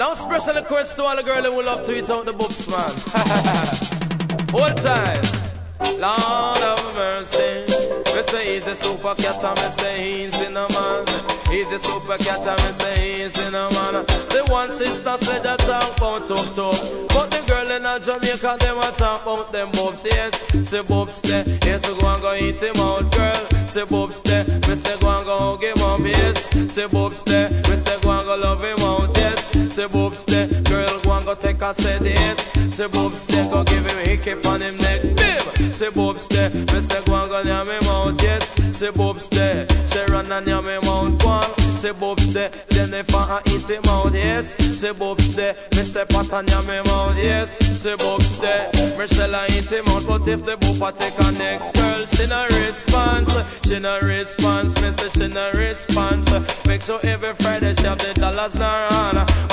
Now special request to all the girls who love to eat out the books, man. Hold tight. Lord of mercy. Me say he's a super cat and me say he's in a man. He's a super cat and me say he's in a man. The one sister said that talk about talk. But the girl in a Jamaica, them a talk about them bobs. Yes, say bobs there. Yes, go and go eat him out, girl. Say bobs there. Me say go and go hug him up. Yes, say bobs there. Me say go and go love him out. Yes, say bobs there. Girl go and go take a set. Yes, say bobs there. Go give him a hickey on him neck. Bim. Say bobs there. Me say go and go yam him out. Yes, say bobs there. Say run and yam him out. One. Say bobs there. Jennifer and eat him out. Yes, say bobs there. Me say pat and yam him out. Yes, say bobs there. Michelle and eat him out. But if the boopa take a next girl, she no response. She no response. Me say she no response. Make sure every Friday she have the dollars in her hand.